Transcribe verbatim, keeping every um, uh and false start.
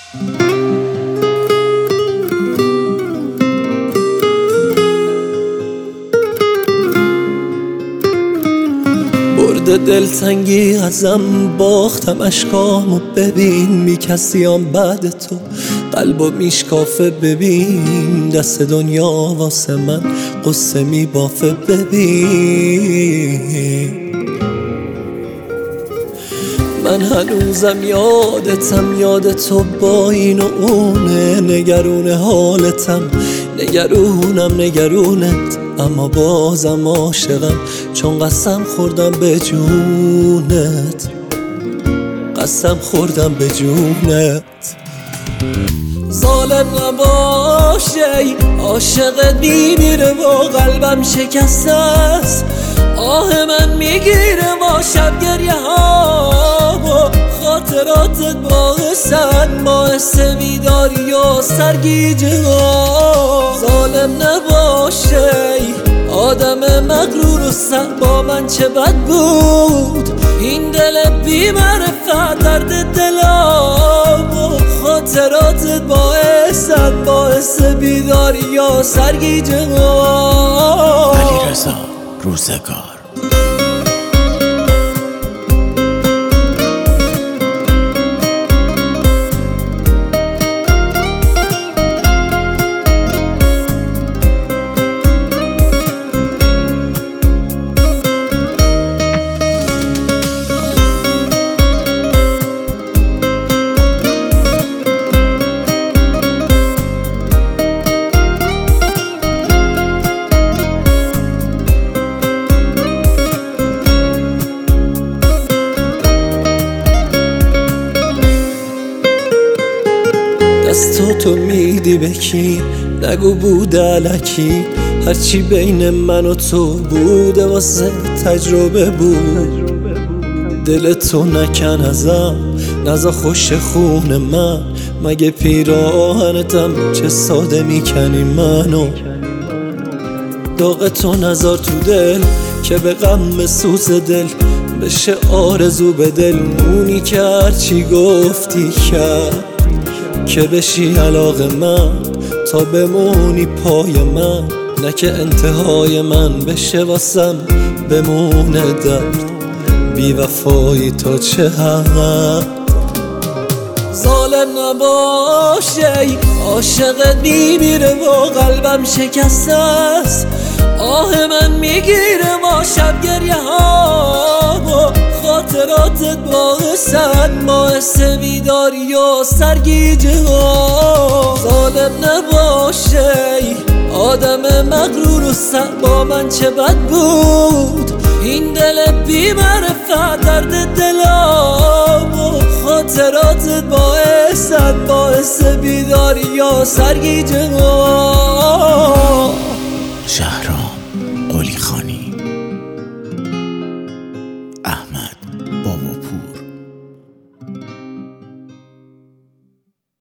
برده دلتنگی ازم، باختم اشکامو ببین، میکسیام بعد تو قلبو میشکافه. ببین دست دنیا واسه من قصه میبافه. ببین من هنوزم یادتم، یاد تو با این و اونه، نگرون حالتم، نگرونم نگرونت، اما بازم عاشقم چون قسم خوردم به جونت، قسم خوردم به جونت. ظالم نباشه عاشقت میمیره و قلبم شکسته است، آه من میگیره با شب گریه ها و خاطراتت باعثن باعث بیداری و سرگیجه ها. ظالم نباشه آدم مغرور و سر با من چه بد بود، این دل بی معرفت درد دلم و خاطراتت باعثن باعث بیداری و سرگیجه ها. علیرضا روزگار. دستو تو میدی به کی؟ نگو بوده الکی، هرچی بین من و تو بوده واسه تجربه بود. دل تو نکن ازم، نزا خوش خون من، مگه پیراهنتم چه ساده میکنی منو. داغ تو نزار تو دل که به غم سوز دل بشه آرزو به دل، مونی که هرچی گفتی کرد که بشی علاقه من تا بمونی پای من، نه که انتهای من بشه واسم بمونه درد بی وفایی تا چه حد. ظالم نباشه عاشقت میمیره و قلبم شکسته است، آه من میگیره با شب گریه ها و خاطراتت باعثن باعث بیداری و سرگیجه ها. ظالم نباشه آدم مغرور و سر با من چه بد بود، این دل بی معرفت درد دلم و خاطراتت باعثن باعث بیداری و سرگیجه ها. شهرام.